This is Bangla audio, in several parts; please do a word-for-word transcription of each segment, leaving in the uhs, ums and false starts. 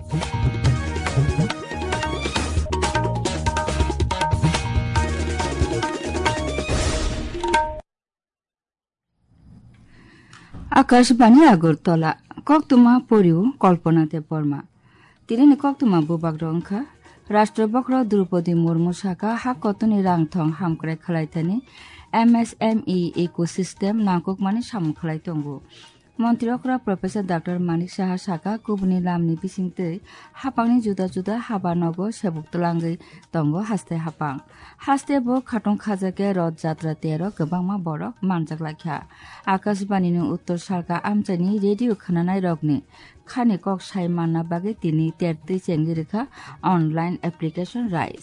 আকাশবাণী আগরতলা কক্তমা পরিউ কল্পনাতে পরমা তিরিনি কক্তমা বুবাক রংখা রাষ্ট্রবক্র দ্রৌপদী মুর্মু শাখা হাকতনি রাংথং হামক্রাই খালাইতানি এমএসএমই ইকোসিস্টেম নাংকুকমানি সামু খালাই তঙ্গু মন্ত্রীকরা প্রফেসর ডাক্তার মানিক সাহা শাখা কুবনি লামনি বিসিংতে হাপাংনি जुदा जुदा हाबा नगो सेबुक्तलांगै तंगो हास्ते हापां हास्ते बो खाटं खाजाके रथ जात्रा तेरो गोबांमा बरक मानजाक लाख्या आकाशबाणीनि उत्तर सारका आमचानि रेडियो खोनानाय रगनि खानि कक साइ मानना बागै तिनि तेरतै चेंगिरिखा अनलाइन एप्लिकेशन राइस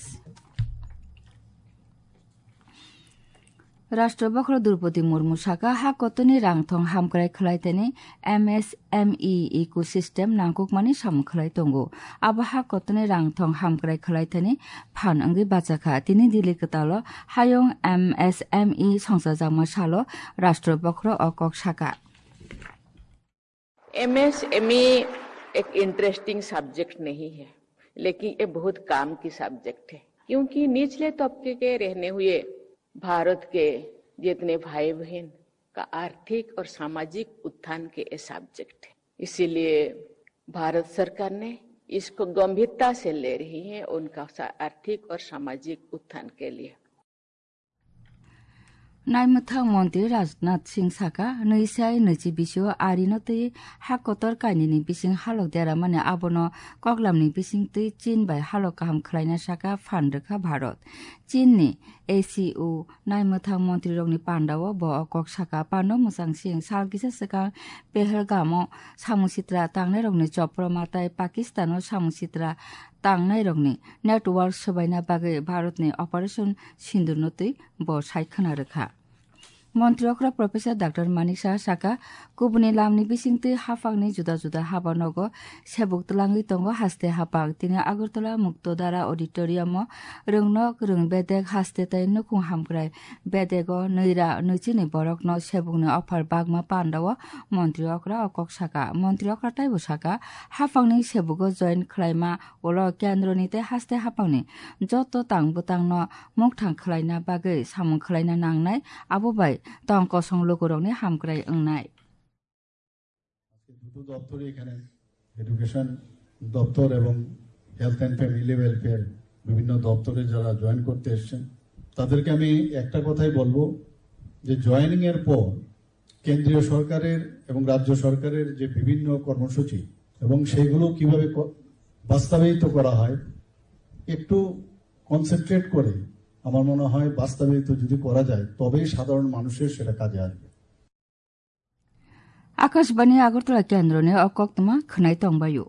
राष्ट्रबक्र द्रौपदी मुर्मु शाखा हाकतनि रांथं हामक्राय खलायतेनि एमएसएमई इकोसिस्टेम नांकुकमानि सामु खलाय तंगो आबा हाकतनि रांथं हामक्राय खलायतेनि फान अंगै बाचाखा तिनि दिल्ली कतालो हायं एमएसएमई संसाजामा सालो राष्ट्रबक्र अकक शाखा एमएसएमई एक इंटरेस्टिंग सब्जेक्ट नहीं है लेकिन ये बहुत काम की सब्जेक्ट है क्योंकि निचले तबके के रहने हुए भारत के जितने भाई बहन का आर्थिक और सामाजिक उत्थान के ये सब्जेक्ट है इसीलिए भारत सरकार ने इसको गंभीरता से ले रही है उनका आर्थिक और सामाजिक उत्थान के लिए नायमथां मन्त्री राजनाथ सिंह साका नैसाय नैजि बिसो आरिनो तै हाकतर कानिनि बिसिं हालक देरा माने आबनो कगलामनि बिसिं तै चीन बाय हालक काहाम खलायना साका फानदोखा भारत चीननि एसीओ नायमथां मन्त्री रंनि पान्डाव ब अकक साका पानो मोजां सिं सालगिसा सका पेहेलगामो सामुसित्रा तांनाय रंनि चप्रमाताय पाकिस्तानो सामुसित्रा तांनाय रंनि नेटवर्क सबायना बागै भारतनि ऑपरेशन सिन्दुरनो तै ब सायखना रखा मन्त्रीकरा प्रफेसर डाक्टर मानिक साहा साका कुबुनि लामनि बिसिंतै हाफांनि जुदा जुदा हाबा नगो सेबुक्तलांगै तंगो हास्ते हापाक तिनि आगरतला मुक्तदारा ऑडिटोरियम रोंनक रों बेदेक हास्ते तै नुखुं हामग्राय बेदेगो नैरा नैचिनि बरकनो सेबुकनि अफार बागमा पान्डाव मन्त्रीकरा अकक साका मन्त्रीकरा ताइबो साका हाफांनि सेबुगो जয়েন खलायमा ओल केन्द्रनि तै हास्ते हापांनि जत तांबो तांनो मुखथां खलायना बागै सामु खलायना नांनाय आबोबाय তংক সংলোকরণে হামক্রাই অংনাই দুটো দপ্তরে এখানে এডুকেশন দপ্তর এবং হেলথ এন্ড ফ্যামিলি ওয়েলফেয়ার বিভিন্ন দপ্তরে যারা জয়েন করতে এসেছেন তাদেরকে আমি একটা কথাই বলবো যে জয়েনিং এর পর কেন্দ্রীয় সরকারের এবং রাজ্য সরকারের যে বিভিন্ন কর্মসূচি এবং সেগুলো কিভাবে বাস্তবায়িত করা হয় একটু কনসেন্ট্রেট করে আমার মনে হয় বাস্তবায়িত যদি করা যায় তবেই সাধারণ মানুষের সেটা কাজে আসবে আকাশবাণী আগরতলা কেন্দ্রনে অকক্তমা খনাই তংবায়ু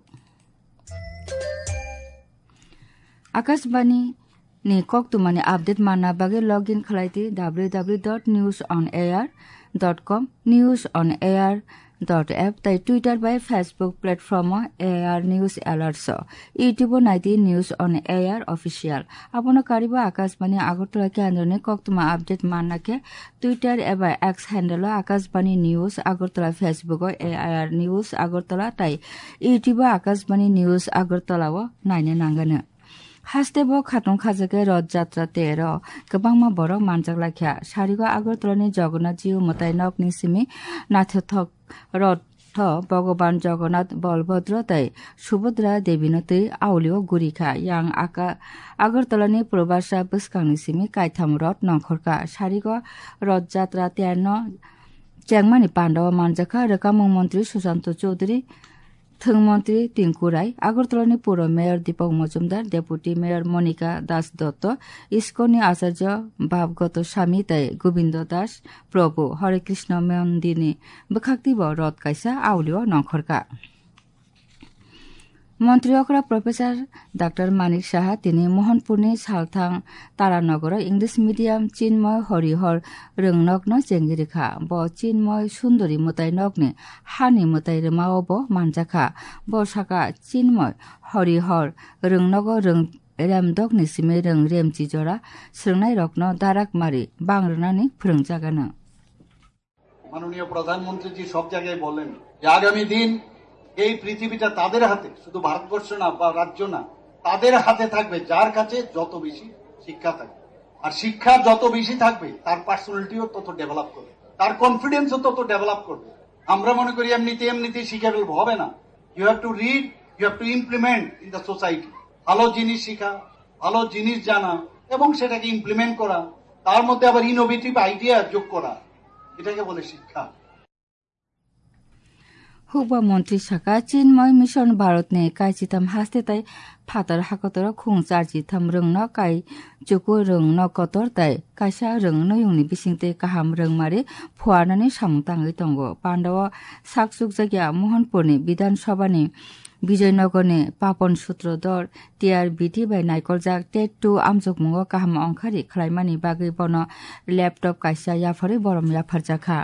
আকাশবাণী নি কক্তমানি আপডেট মানা বাগে লগ ইন খালাইতি W W W dot news on air dot com news on air dot app tai Twitter by Facebook platform air news alerts YouTube naiti news on air official abono kariba akashbani agartala kendrone koktuma update mannake Twitter eba X handle akashbani news agartala Facebook air news agartala tai YouTube akashbani news agartala o naine nangane हास्तेबो खाटं खाजके रथ जात्रा तेर गोबांमा बरक मानजाक लाख्या सारिगो आगरतलानि जगन्नाथ जिउ मताय नकनि सिमी नाथथक रथ भगवान जगन्नाथ बलभद्र तै सुभद्रा देवीनो तै आवलियो गुरिखा यां आका आगरतलानि प्रबासा बसकांनि सिमी कायथाम रथ नखरका सारिगो रथ जात्रा तेरनो चेंगमानि पाण्डव मानजाखा रकामु मन्त्री सुशाন্ত चौधरी थों मन्त्री टिंकु राय आगरतलानि पौर mayor Dipak Majumdar deputy mayor Monika Das Datta इस्कननि आचार्य भावगत स्वामी तै गोविन्द दास प्रभु हरे कृष्ण मन्दिरनि बखाक्तिब रथ कायसा आवलियो नखरका मन्त्रीकरा प्रफेसर डाक्टर मानिक साहा तिनि मोहनपुरनि सालथां तारानगर इंग्लिश मिडियाम चिन्मय हरिहर रोंनकनो जेंगिरिखा ब चिन्मय सुन्दरी मुतायनकनि हानि मुतायरमाव मानजाखा ब साका चिन्मय हरिहर रोंनक रों रेमदकनि सिमे रों रेमचि जरा सोंनाय रकनो दाराकमारि बांग्रनानि फोरोंजागानो माननीय प्रधानमंत्री जी सब जगह बोलें आगामी दिन এই পৃথিবীটা তাদের হাতে, শুধু ভারতবর্ষ না বা রাজ্য না, তাদের হাতে থাকবে যার কাছে যত বেশি শিক্ষা থাকবে। আর শিক্ষা যত বেশি থাকবে তার পার্সোনালিটিও তত ডেভেলপ করবে, তার কনফিডেন্সও তত ডেভেলপ করবে। আমরা মনে করি এমনিতে এমনিতে শিখে ফেলবো, হবে না। You have to read, you have to implement in the society. ভালো জিনিস শিখা, ভালো জিনিস জানা এবং সেটাকে ইমপ্লিমেন্ট করা, তার মধ্যে আবার ইনোভেটিভ আইডিয়া যোগ করা, এটাকে বলে শিক্ষা। হুবা মন্ত্রী শাখা চিন্ময় মিশন ভারত নে কাই চিতাম হাসতে তাই ফাতার হাকতর খুং চার চিতাম রং ন কাই চুকু রং ন কতর তাই কাইসা রং ন ইউনি বিसिंते কাহাম রং মারে ফুয়ানানি সামুতাङै दंग पाण्डव साकसुक जायगा मोहनपुरनि विधानसभानि विजयनगरनि पापन सूत्रधर टिआर बिटि बाय नायकलजाक टेट टु आमजगमुङो काहाम अंखारि खालायमानि बागै बन लैपटप काइसा याफरे बरम याफारजाखा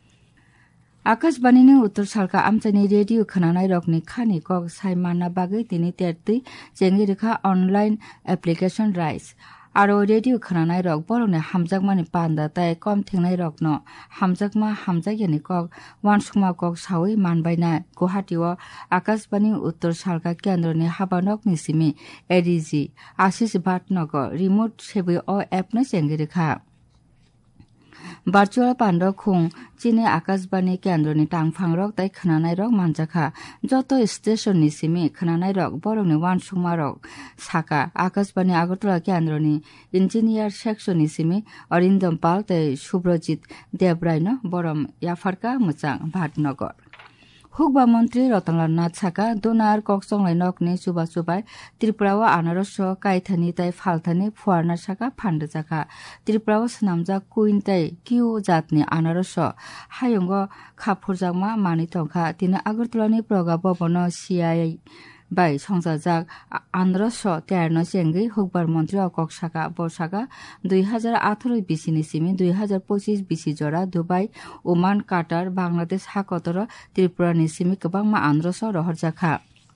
आकाशबाणीनि उत्तर सालका आमचानि रेडियो खोनानाय रकनि खानि कक सायमाना बागै तिनि तेरतै जेंगि रेखा अनलाइन एप्लिकेशन राइस आरो रेडियो खोनानाय रक बरने हामजाकमानि पान्दा ताय कम थेंनाय रकन हामजाकमा हामजागिनि कक वानसुमा कक सावै मानबायना गुवाहाटीआव आकाशबाणी उत्तर सालका केन्द्रनि हाबानकनि सिमि एडिजी आशिष भाटनगर रिमोट सेबै अ एपनो जेंगि रेखा भार्चुअल पाण्ड खुं चीनी आकाशबाणी केन्द्रनि टांगफां रक ताई खोनानाय रक मानजाखा जत स्टेशननि सिमि खोनानाय रक बरंनि वानसुमा रक साका आकाशबाणी आगरतला केन्द्रनि इन्जिनियार सेक्सननि सिमि अरिन्दम पाल ताई सुब्रजित देवरायन बरम याफारका मोजां भाटनगर हुकबा मन्त्री रतनलाल नाथ साका दोनार कक्संलाय नकनि सुबा सुबाय त्रिपुराव आनारस कायथानि ताय फालथानि फुवारना साका फान्द जाखा त्रिपुराव सनामजा कुइन ताय किउ जातनि आनारस हायंग खाफुरजाकमा मानि तंखा तिनि आगरतलानि प्रगा भवन सिआई बाय संजाजाक आनारस तेरनो जेंगै हुकबार मन्त्री अकक साका बसाका दुई हजार आठारो बिसिनि सिमि दुई हजार पचिस बिसि जरा दुबाई ओमान काटार बांलादेश हाकतर त्रिपुरानि सिमि गोबांमा आनारस रहरजाखा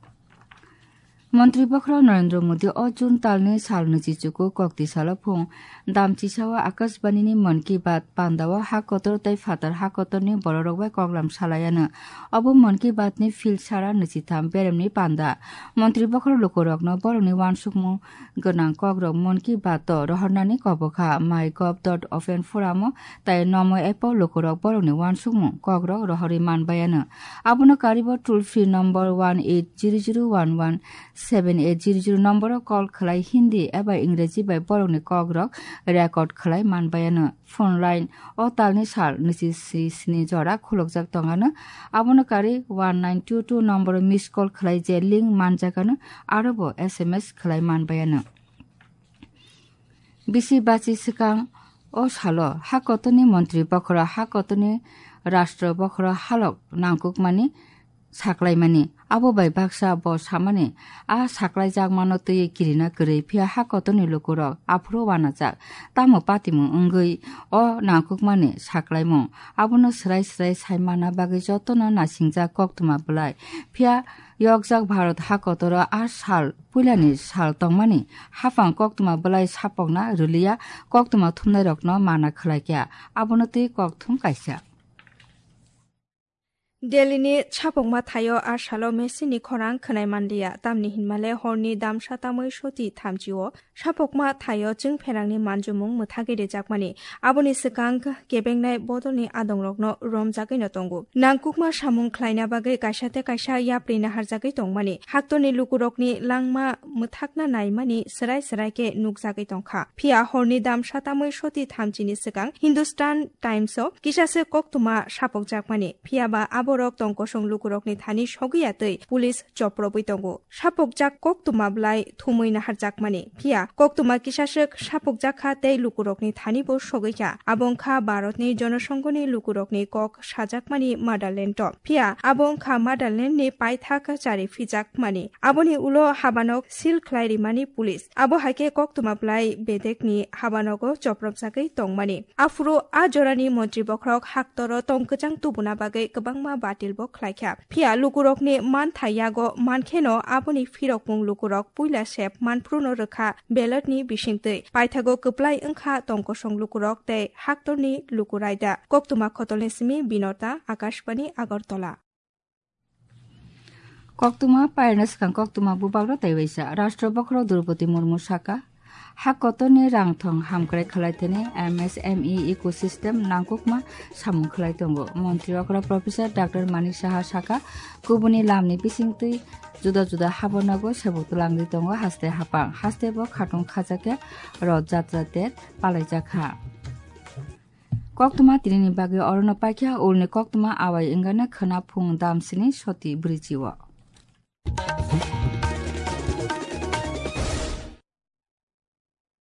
मन्त्री बखरा नरेन्द्र मोदी अ जुन तालनि सालनि जिचुको कक्ति साल फुं दामचिसावा आकाशबाणीनि मन की बात पान्दाव हाकतर ताय फातार हाकतरनि बररगबाय कगलाम सालायानो अब मन की बातनि फिल्ड सारा नचिथाम बेरेमनि पान्दा मन्त्री बखरा लोकरगन बरनि वानसुकमु गोनां कग्रग मन की बात रहरनानि कबखा माइ गभ डट अपेन फोराम ताय नमो एप लोकरग बरनि वानसुकमु कग्रग रहरि मानबायानो आबनो कारिब toll free number one eight zero zero one one seven eight zero zero number call खलाय हिन्दी एबा इंग्रेजी बाय बरनि कग्रग रेकर्ड खलाय मानबायानो फोन लाइन अ तालनि साल नचिसिनि जरा खुलकजाक तंगानो आबनो कारि one nine two two number miss call खलाय जे लिंक मानजाकानो आरोबो एसएमएस खलाय मानबायानो बिसि बाचि सिकां अ सालो हाकतनि मन्त्री बखरा हाकतनि राष्ट्र बखरा हालक नांकुकमानि साक्लायमानि आबो बाय बाक्सा ब सामानि आ साक्लाय जागमानो तै किरिना गरै फिया हाकतनि लोकरक आफरो वानाजाक तामो पातिमु अंगै अ नांकुकमानि साक्लायमु आबोनो सराय सराय सायमाना बागै जतन नासिंजा कक्तमा बलाय फिया यकजाक भारत हाकतर आ साल पुलानि साल तंमानि हाफां कक्तमा बलाय सापकना रुलिया कक्तमा थुमनाय रकन माना खलायक्या आबोनो तै कक्तुम कायसा दिल्लीनि छापकमा थायो आर सालो मेसिनि खरां खोनाय मानलिया तामनि हिनमाले हरनि दाम सातामै सति थामजिअ छापकमा थायो जों फेरांनि मानजुमुं मोथागेरे जाकमानि आबोनि सिगां गेबेंनाय बदलनि आदंरगनो रमजागैनो दंगु नांकुकमा सामुं ख्लायना बागै कायसाते कायसा याप्रिना हारजागै दंमानि हाक्तनि लुकुरकनि लांमा मोथागना नायमानि सराय सरायके नुकजागै दंखा फिया हरनि दाम सातामै सति थामजिनि सिगां हिन्दुस्तान टाइम्स किसासे कक्तुमा छापक जाकमानि फियाबा आबरक तंकसं लुकुरकनि थानि सगैयातै पुलिस चप्रबै दंगु छापक जाक कक्तुमा ब्लाय थुमैना हारजाकमानि फिया कक्तुमा किसासक छापक जाखा तै लुकुरकनि थानिबो सगैया आबंखा भारतनि जनसंघनि लुकुरकनि कक साजाकमानि मादारलेण्ड फिया आबंखा मादारलेण्डनि पाइथाक जारि फिजाकमानि आबनि उलो हाबानक सिल ख्लायरिमानि पुलिस आबो हाइके कक्तुमा ब्लाय बेदेकनि हाबानगो चप्रबजागै दंमानि आफुरो आ जरानि मन्त्री बख्रक हाक्तर तंकजां तुबुना बागै गोबांमा बातिलबो ख्लायख्या फिया लुकुरकनि मान थायागो मानखेनो आबनि फिरकमुं लुकुरक पुइला सेप मानफ्रुनो रोखा बेलटनि बिसिंतै पाइथागो गोप्लाय ओंखा तंकसं लुकुरक तै हाक्तरनि लुकुरायदा कक्तुमा खतलनि सिमि बिनता Akashvani Agartala Koktuma Pioneers kan Koktuma Bubagro Taiwaisa Rashtra Bokro Drupadi Murmu Saka Hakotoni Rangthong Hamkrai Khalaitene M S M E ecosystem Nangkukma Samung Khalaitongo Montri Okra Professor Doctor Manik Saha Saka Kubuni Lamni Bisingtui Juda Juda Habonago Sebutulang Tongo Haste Hapang Haste Bo Khatong Khajake Rod Jatjatet Palaijakha Koktuma Tirini Bagi Orono Paikha Ulni Koktuma Awai Ingana Khana Phung Damsini Soti Brijiwa